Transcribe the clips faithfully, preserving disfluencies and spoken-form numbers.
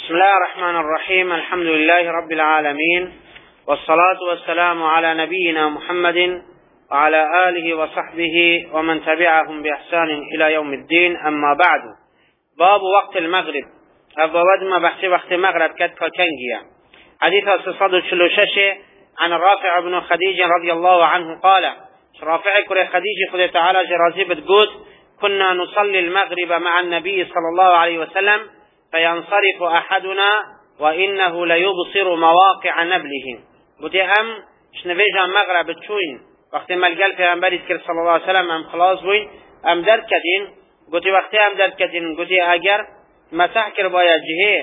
بسم الله الرحمن الرحيم. الحمد لله رب العالمين، والصلاة والسلام على نبينا محمد وعلى آله وصحبه ومن تبعهم بإحسان إلى يوم الدين. أما بعد، باب وقت المغرب. أبواد ما بحثي وقت المغرب كتك كنجيا. حديث ستمائة وثلاثة وثلاثين عن الرافع بن خديج رضي الله عنه قال: رافع كري خديج خذ تعالى جرازي بتقول: كنا نصلي المغرب مع النبي صلى الله عليه وسلم فينصرف أحدنا وإنه ليبصر مواقع نبله. قلت أم شنفيجا مغرب تشوين وقت ما القلب في أنبار يذكر صلى الله عليه وسلم أم خلاص بوين أم درد كدين. قلت وقت أم درد كدين قلت أجر مسح كربايا جهة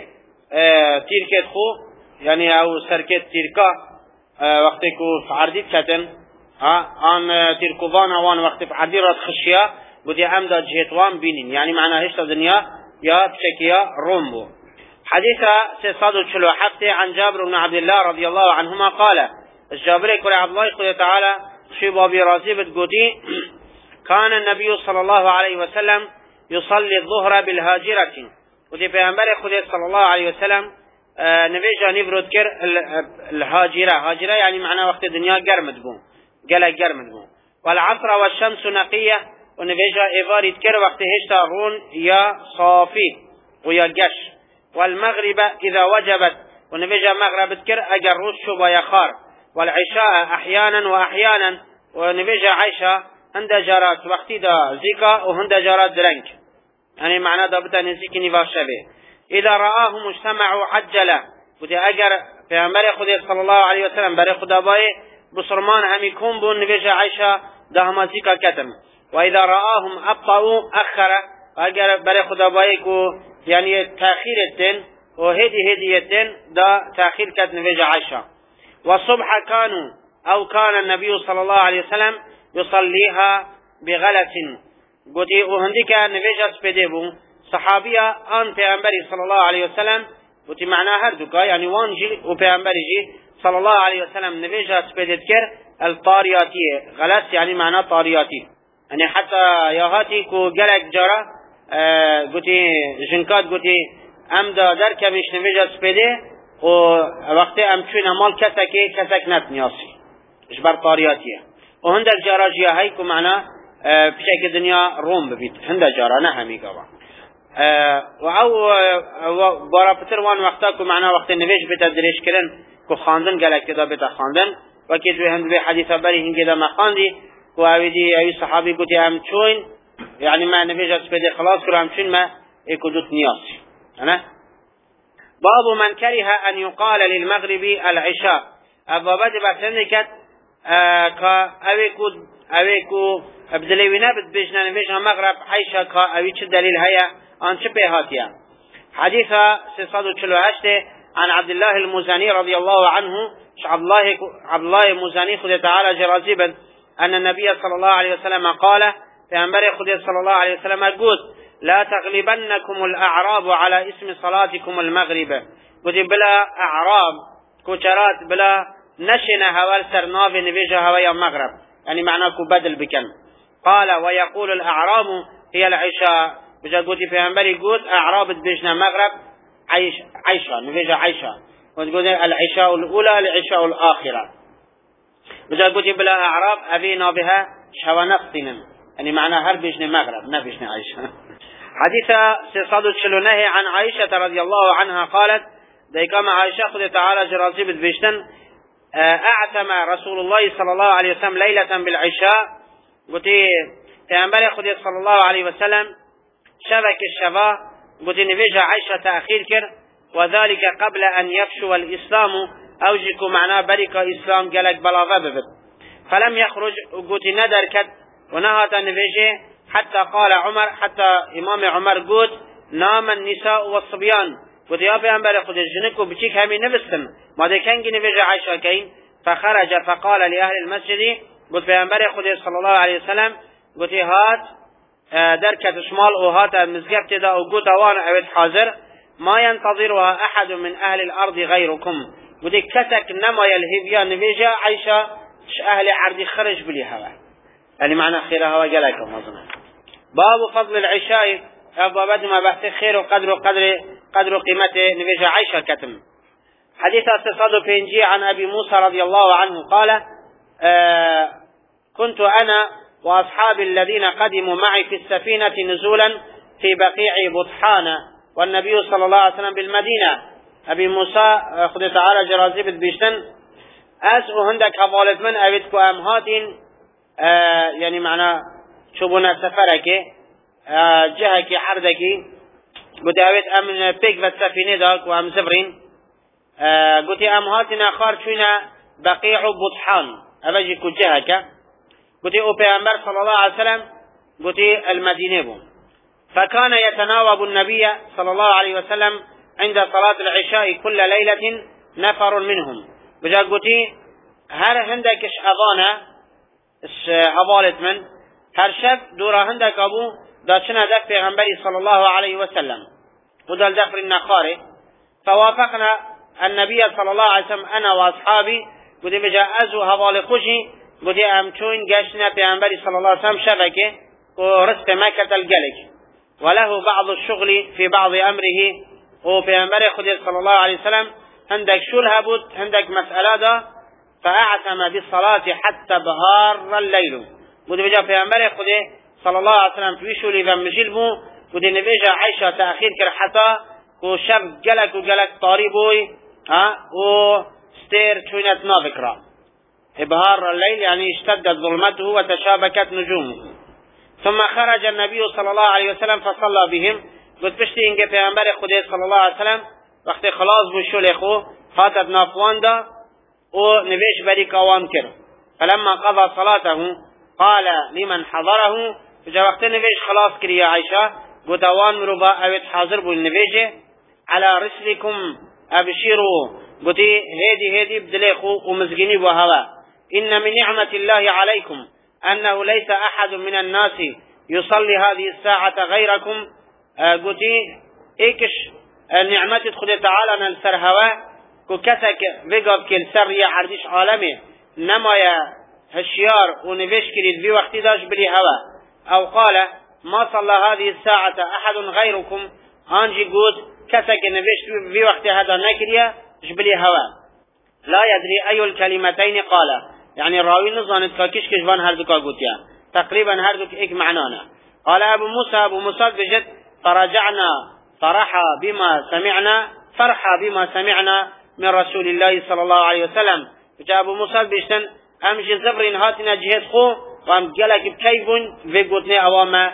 اه تيركت خو يعني أو سركت تيركا اه وقتكو في عرديت كتن اه عن تيركوان وان وقت في عردي رات خشية قلت أم دا جهتوان بينين يعني معنى هشتا دنيا يا تشكيا رومبو. حديث ستمائة وثلاثين عن جابر بن عبد الله رضي الله عنهما قال: الجابر كل عبد الله قال تعالى في باب رازي بتقولي: كان النبي صلى الله عليه وسلم يصلي الظهر بالهاجرة. ودي بينبر خدي صلى الله عليه وسلم آه نبيجا نبرد كر الهاجرة. هاجرة يعني معنى وقت الدنيا جرمد بون جلا جرمد بون. والعصر والشمس نقية. ونبيجا إيفار يتكر وقت هشتا رون يا صافي ويا قش. والمغرب إذا وجبت. ونبيجا مغرب تكر أجر رش ويخار. والعشاء أحيانا وأحيانا. ونبيجا عيشة هند جارات وقت دا زيكا وهند جارات درنك يعني معنى ضبطا نزيك نفاش به. إذا رآه مجتمع عجلة. ودي أجر في أمر خدي صلى الله عليه وسلم بري خدا باي بصرمان هم يكون بون نبيجا عيشة دهما زيكا كتم. وإذا رآهم أبطأوا أخر أجر بري خدا بايكو يعني تأخير التن وهدي هدي التن دا تأخير كت نبيجا عيشة. والصبح كانوا أو كان النبي صلى الله عليه وسلم يصليها بغلة. قلتي وهندك نبيجا سبديبو صحابية آن پیغمبری صلى الله عليه وسلم قلتي معناها هردوكا يعني وانجي وپیغمبری صلى الله عليه وسلم نبيجا سبديت كر الطارياتية. غلط يعني معناه طارياتي يعني حتى ياهاتي كو جلك جرا اه قلتي جنكات قلتي ام دا در كمش نبيجا سبده ووقت ام چون مال كسكي كسك نتنياسي اجبر طارياتيه. وهند الجارة جيا هايكو معنا اه بشكل دنيا روم ببيت هند الجارة نهمي قوا اه وعو اه بارا بتر وان وقتاكو معنا وقت النبيج بتدريش كلن كو خاندن جلك كدا بتا خاندن وكيد بهند بي حديثة بري هنجي دا ما خاندي وأودي أي صحابي قلت أم شوين يعني ما نبيج أسبدي خلاص كل أم شوين ما يكودت نياسي. أنا باب من كره أن يقال للمغرب العشاء. أبا بدي بعتني آه كا أويكو أويكو أبدلينا بتبيجنا نبيج المغرب عيشة كا أويش الدليل هيا عن شبهاتها. حديث ستمائة وثلاثين عن عبد الله المزني رضي الله عنه. عبد الله عبد الله المزني خذ تعالى جرازيبا أن النبي صلى الله عليه وسلم قال في أنبري خدي صلى الله عليه وسلم قلت: لا تغلبنكم الأعراب على اسم صلاتكم المغرب. قلت بلا أعراب كوشرات بلا نشنا هوال سرناف نبيجا هوايا المغرب يعني معناكو بدل بكم. قال: ويقول الأعراب هي العشاء. بجا قلت في أنبري قلت أعراب تبيجنا مغرب عيش عيشة نبيجا عيشة. وتقول العشاء الأولى العشاء الآخرة. بجا قلت بلا أعراب أبينا بها شوى نفسنا يعني معنى هر بيجن مغرب ما بيجن عيشة. حديث ستمائة وثلاثين عن عائشة رضي الله عنها قالت: ديكما عائشة خذ تعالى جرازي بتبيجتن أعتم رسول الله صلى الله عليه وسلم ليلة بالعشاء. قلت تنبري خذ صلى الله عليه وسلم شبك الشفاء. قلت نبيجها عائشة تأخير كر وذلك قبل أن يفشو الإسلام أوجكو معناه بركة إسلام قالك بلا ضببت. فلم يخرج قلت ندر كد ونهت النبيجي حتى قال عمر حتى إمام عمر قلت: نام النساء والصبيان. قلت يا بيانبالي خد الجنكو بشيك همي نفسهم ما دي كان نبيجي عيشة كين. فخرج فقال لأهل المسجد قلت بيانبالي خد صلى الله عليه وسلم قلت هات دركة شمال وهات المزقبت دا وقلت وانا أود حاضر ما ينتظرها أحد من أهل الأرض غيركم. ودي كسك نما يلهبيا نبيجا عيشة أهل عردي خرج بلي هوا يعني معنى خير هوا جلاكم أظن. باب فضل العشاء. أبو بدر ما بحث خير وقدر وقدر قدر قيمته نبيجا عائشة كتم. حديث استصاد بينجي عن أبي موسى رضي الله عنه قال آه كنت أنا وأصحابي الذين قدموا معي في السفينة نزولا في بقيع بطحان والنبي صلى الله عليه وسلم بالمدينة. أبي موسى خد تعالى جرازي بتبيشتن أسأو هندك حوالت من أبيتكو أمهاتين آه يعني معنى شبونا سفرك آه جهك حردك قلت أبيت أمن بيك والسفينة داك وأم سفرين آه قلت أمهاتنا خارجونا بقيع بطحان أبجي كو جهك قلت أو بيامبر صلى الله عليه وسلم قلت المدينة بو. فكان يتناوب النبي صلى الله عليه وسلم عند صلاة العشاء كل ليلة نفر منهم. بجا قلت هر هندك أضانا أضالت من هر شب دورا هندك أبو داشنا دف پیغمبری صلى الله عليه وسلم ودل دفر النخاري. فوافقنا النبي صلى الله عليه وسلم أنا وأصحابي قلت بجا أزو هضال خوشي قلت أمتون قاشنا پیغمبری صلى الله عليه وسلم شبكه ورسك مكة الجلك وله بعض الشغل في بعض أمره وبيغمبر خدي صلى الله عليه وسلم عندك شلها بود عندك مسألة دا فأعتم بالصلاة حتى بهار الليل. بود بجا بيغمبر خدي صلى الله عليه وسلم في شولي ومجيل بو بود نبيجا عيشة تأخير كر حتى و شب جلك و جلك طاري بوي ها و ستير شوينت نافكرا. بهار الليل يعني اشتدت ظلمته وتشابكت نجومه. ثم خرج النبي صلى الله عليه وسلم فصلى بهم. قلت بشتي انك پیغمبر خدا صلى الله عليه وسلم وقت خلاص بو شول خو هاتت نافوان دا و نویش بری کاوان کر. فلما قضى صلاته قال لمن حضره جا وقت نویش خلاص کری یا عائشة قلت اوان مربا اوید حاضر بو النویش على رسلكم ابشروا قلت هيدي هيدي بدليخو ومزقيني بو هوا ان من نعمة الله عليكم أنه ليس أحد من الناس يصلي هذه الساعة غيركم. قلت إيكش النعمة تدخل تعالى نلسر هوا كتك وقب كل سر يا عردش عالمي نما يا هشيار ونفش كريد في وقت داش بلي هوا أو قال ما صلى هذه الساعة أحد غيركم أنجي قد كتك نفش في وقت هذا نكريا جبلي هوا لا يدري أي الكلمتين قال يعني الراوي نظانت كاكش كشبان هردوكا قوتيا تقريبا هردوك ايك معنانا. قال أبو موسى أبو موسى بجد فرجعنا فرحا بما سمعنا فرحا بما سمعنا من رسول الله صلى الله عليه وسلم. فجاء أبو موسى بجد أمشي زبرين هاتنا جهد خو وام جلك بكيبون في قوتنا أواما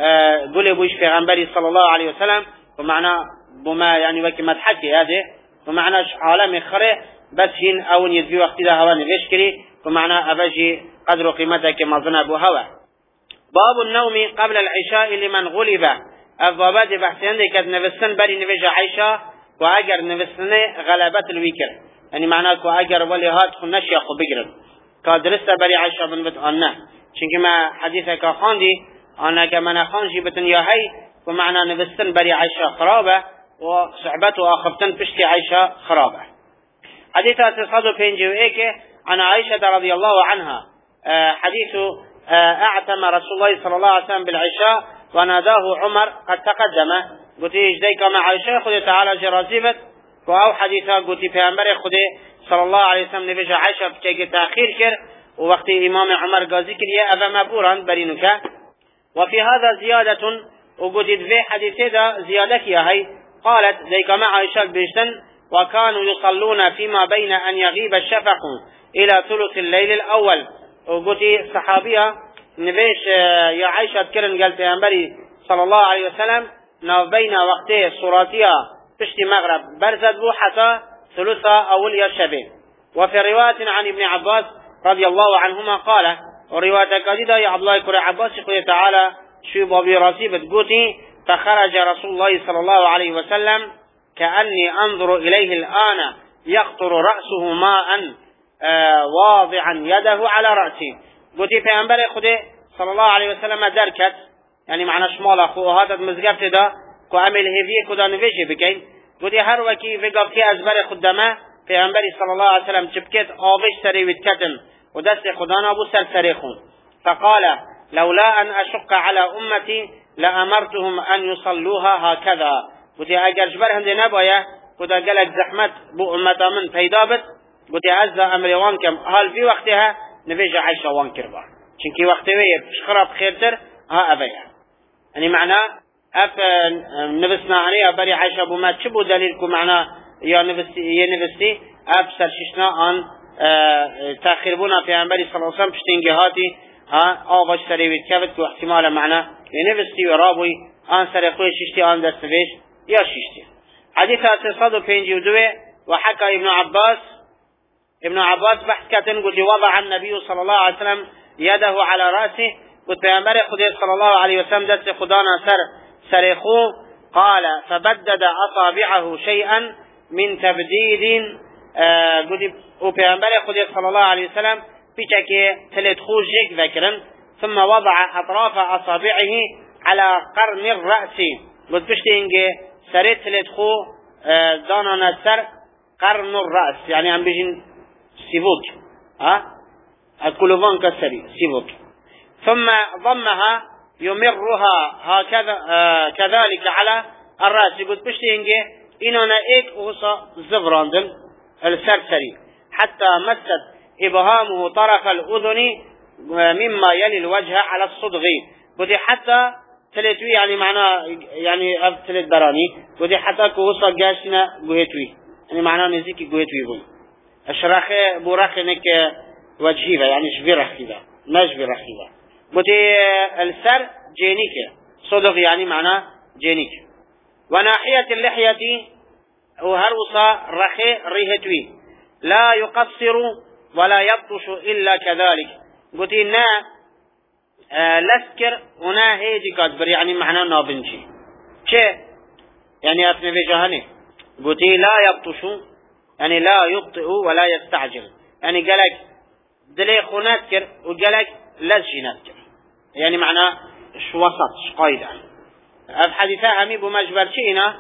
قولي بوش في غنبري صلى الله عليه وسلم ومعنى بما يعني وكي مدحكي هذه ومعنى عالم خره بس هين أون يدفي وقت ده هوا نفشكري ومعنى أبجي قدر قيمتك ما ظن أبو هوا. باب النوم قبل العشاء لمن غلب. الضابات بحثين دي كد نفسن بري نفجع عيشة وأجر نفسن غلبات الويكر يعني معناه وأجر وليهات خنش يخو بقرب كادرست بري عيشة بن بتأنه شنك ما حديثك خاندي أنا كمان خانجي بتن ياهي ومعنى نفسن بري عيشة خرابة وصعبته آخرتن بشتي عيشة خرابة. حديثة تصادف بينجي وإيكي عن عائشة رضي الله عنها حديث أعتم رسول الله صلى الله عليه وسلم بالعشاء وناداه عمر قد تقدم. قلت إجديك مع عائشة خذي تعالى جرازيبت وأو حديثة قلت في أمبر خذي صلى الله عليه وسلم نبيج عائشة بكي تأخير كر ووقت إمام عمر قازي كريا أبا مبورا برينك. وفي هذا زيادة وقلت في حديثة زيادة هي قالت ذيك مع عائشة بيجتن وكانوا يصلون فيما بين أن يغيب الشفق إلى ثلث الليل الأول. وقلت صحابية نبيش يا عائشة كرن قالت يا أنبري صلى الله عليه وسلم ناف بين وقته صوراتها تشتي مغرب برزد بو حتى ثلثة أول يشبه. وفي رواية عن ابن عباس رضي الله عنهما قال ورواية قديدة يا عبد الله كرة عباس يقول تعالى شو بابي راسيبت قلتي فخرج رسول الله صلى الله عليه وسلم كأني أنظر إليه الآن يقطر رأسه ماء آه واضعا يده على رأسه. قلت في أنبر خده صلى الله عليه وسلم دركت يعني معنى شمال أخو هذا مزقفت ده كأمل هفيه كده نفيشه بكين. قلت هر وكي في قبتي أزبر خدمه في أنبر صلى الله عليه وسلم تبكت آبش سري وتكتم ودست خدانا أبو سر سريخون. فقال لولا أن أشق على أمتي لأمرتهم أن يصلوها هكذا. قلت اگر جبر هندي نبايه قلت قالك زحمت بو امتا من پیدا بد قلت عز امر وان كم حال في وقتها نبيج عائشة وان كربا چونكي وقتها خراب خيرتر ها ابيها يعني معنى اف نفسنا عليها بري عائشة بو ما تشبو دليلكم معنى يا نفسي يا نفسي اف سرششنا ان تاخير بونا في عمبالي صلى الله عليه وسلم بشتنجهاتي ها آواج سريويت كفت كو احتمال معنى يا نفسي ورابوي ان سرقوي ششتي ان دستفيش يا ششتي حديث تصاد بينجي ودوه وحكى ابن عباس ابن عباس بحث كاتن قلت وضع النبي صلى الله عليه وسلم يده على رأسه قلت بيامبر خدير صلى الله عليه وسلم دست خدانا سر سرخو قال فبدد أصابعه شيئا من تبديد آه قلت وبيامبر خدير صلى الله عليه وسلم بيشكي تلت خوش جيك ذكرا ثم وضع أطراف أصابعه على قرن الرأس قلت بشتينجي سريت تلت خو آه دانا نسر قرن الرأس يعني عم بيجين سيفوك ها الكلوفان كسري سيفوك ثم ضمها يمرها هكذا آه كذلك على الرأس يقول بشتينجي إننا إيك وصا زفراندن السرسري حتى مست إبهامه طرف الأذن مما يلي الوجه على الصدغ بدي حتى تلتوي يعني معناه يعني أب تلت براني بدي حتى كوصا جاشنا جهتوي يعني معناه نزيك جهتوي بون الشراخة براخة نك وجهيبة يعني شبي رخيبة ما شبي رخيبة بدي السر جينيك صدغ يعني معناه جينيك وناحية اللحية وهروصا رخي ريهتوي لا يقصر ولا يبطش إلا كذلك قلت إنا آه لسكر هنا هيدي كاتبر يعني معنى نابنشي شيء يعني أثنى في جهنه قلت لا يبطش يعني لا يبطئ ولا يستعجل يعني قالك دلي خناتكر وقالك لزجي ناتكر يعني معنى شو وسط قايدة الحديثة همي بمجبر شئنا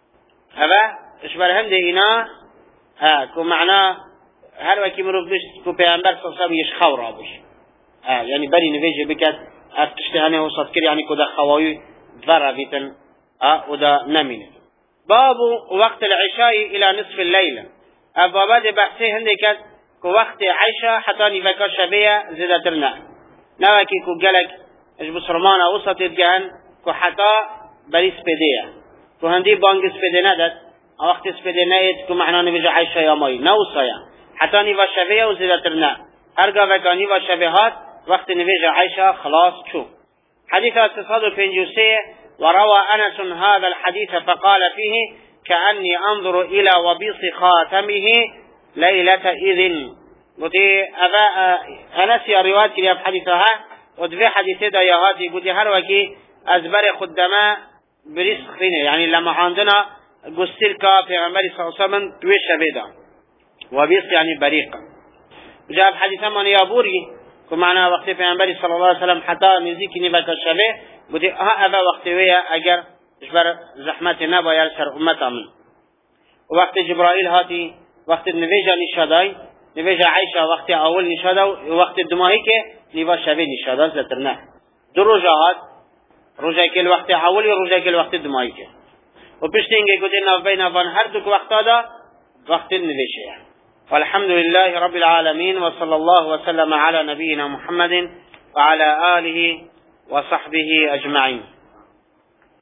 هذا اشبر هندي هنا ها كو معنى هر وكي مروف بشت كو پیغمبر صلى الله عليه وسلم يش خورا بش ها يعني بري نفيجه بكت اتشتهانه وصد كر يعني كو دا خوايو ذرة بيتن ها ودا نمينه باب وقت العشاء الى نصف الليل ابوابات بحثي هندي كت كو وقت عشاء حتى نفكا شبيه زدترنا نوكي كو قلق اش بسرمانا وسط يدقان كو حتى بري سبيديه كو هندي بانگ سبيديه ندد وقت سبيديه نيت كو معنا نفيجه عشاء يا ماي نوصايا حتى نيفا شبيه وزدترنا ارقا وكا نيفا شبيهات وقت نفيجه عشاء خلاص شو حديث اتصاد بنجوسيه وروى أنس هذا الحديث فقال فيه كأني أنظر إلى وبيص خاتمه ليلة إذن قلت أبا أنس يا رواية كليا بحديثها ودفع حديثة دايهاتي قلت هلوكي أزبر خدماء برزق فينا يعني لما عندنا قستلك في عمالي صلى الله عليه وسلم تويش بيدا وبيص يعني بريقا وجاء بحديثة من يابوري كمعنا وقت في عمالي صلى الله عليه وسلم حتى نزيكي نبك الشبه قلت ها أبا وقت ويا أجر إشبر زحمة نبا يرسر أمتا من وقت جبرائيل هاتي وقت النبيجة نشاداي نبيجة عيشة وقت أول نشادا وقت الدماهيك نبا شبه نشادا زترنا دو رجاهات رجاك الوقت أول ورجاك الوقت الدماهيك وبشتينجي قلت إنه بين فان هردك وقت هذا وقت النبيجة والحمد لله رب العالمين وصلى الله وسلم على نبينا محمد وعلى آله وصحبه أجمعين.